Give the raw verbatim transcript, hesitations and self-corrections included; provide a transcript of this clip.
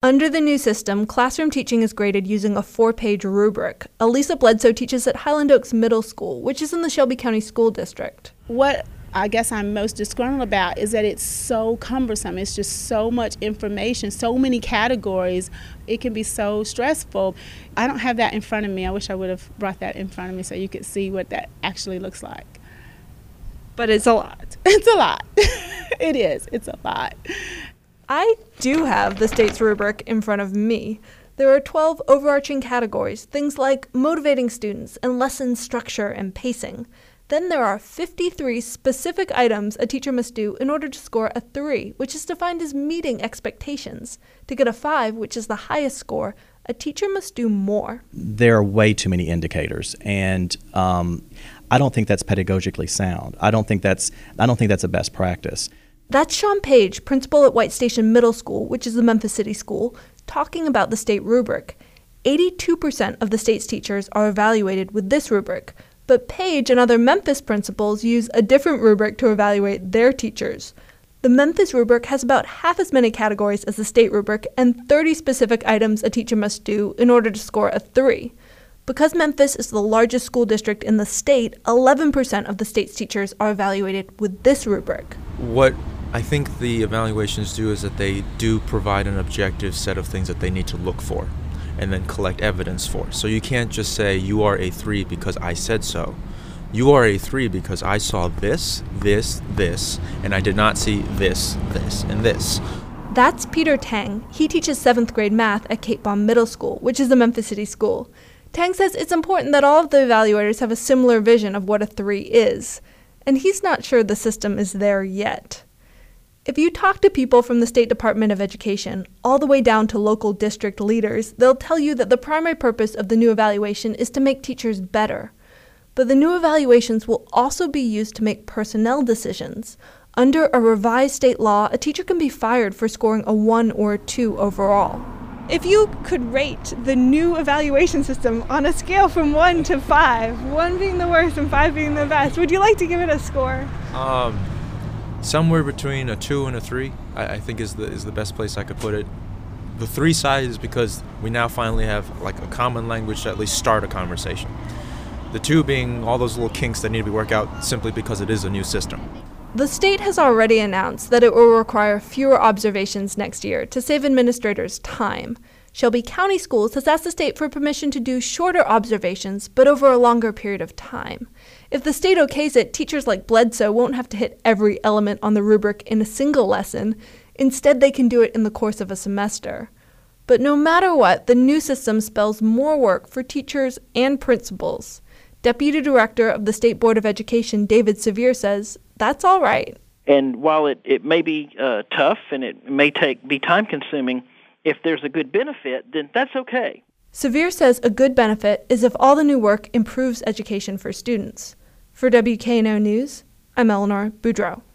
Under the new system, classroom teaching is graded using a four-page rubric. Elisa Bledsoe teaches at Highland Oaks Middle School, which is in the Shelby County School District. What I guess I'm most disgruntled about is that it's so cumbersome. It's just so much information, so many categories. It can be so stressful. I don't have that in front of me. I wish I would have brought that in front of me so you could see what that actually looks like. But it's a lot. It's a lot. It is. It's a lot. I do have the state's rubric in front of me. There are twelve overarching categories, things like motivating students and lesson structure and pacing. Then there are fifty-three specific items a teacher must do in order to score a three, which is defined as meeting expectations. To get a five, which is the highest score, a teacher must do more. There are way too many indicators, and um, I don't think that's pedagogically sound. I don't think that's I don't think that's a best practice. That's Sean Page, principal at White Station Middle School, which is the Memphis City school, talking about the state rubric. eighty-two percent of the state's teachers are evaluated with this rubric. But Page and other Memphis principals use a different rubric to evaluate their teachers. The Memphis rubric has about half as many categories as the state rubric and thirty specific items a teacher must do in order to score a three. Because Memphis is the largest school district in the state, eleven percent of the state's teachers are evaluated with this rubric. What I think the evaluations do is that they do provide an objective set of things that they need to look for and then collect evidence for. So you can't just say you are a three because I said so. You are a three because I saw this, this, this, and I did not see this, this, and this. That's Peter Tang. He teaches seventh grade math at Cape Bomb Middle School, which is the Memphis City school. Tang says it's important that all of the evaluators have a similar vision of what a three is, and he's not sure the system is there yet. If you talk to people from the State Department of Education, all the way down to local district leaders, they'll tell you that the primary purpose of the new evaluation is to make teachers better. But the new evaluations will also be used to make personnel decisions. Under a revised state law, a teacher can be fired for scoring a one or a two overall. If you could rate the new evaluation system on a scale from one to five, one being the worst and five being the best, would you like to give it a score? Um, somewhere between a two and a three, I, I think is the is the best place I could put it. The three side is because we now finally have like a common language to at least start a conversation. The two being all those little kinks that need to be worked out simply because it is a new system. The state has already announced that it will require fewer observations next year to save administrators time. Shelby County Schools has asked the state for permission to do shorter observations, but over a longer period of time. If the state okays it, teachers like Bledsoe won't have to hit every element on the rubric in a single lesson. Instead, they can do it in the course of a semester. But no matter what, the new system spells more work for teachers and principals. Deputy Director of the State Board of Education, David Sevier, says that's all right. And while it, it may be uh, tough and it may take be time-consuming, if there's a good benefit, then that's okay. Sevier says a good benefit is if all the new work improves education for students. For W K N O News, I'm Eleanor Boudreau.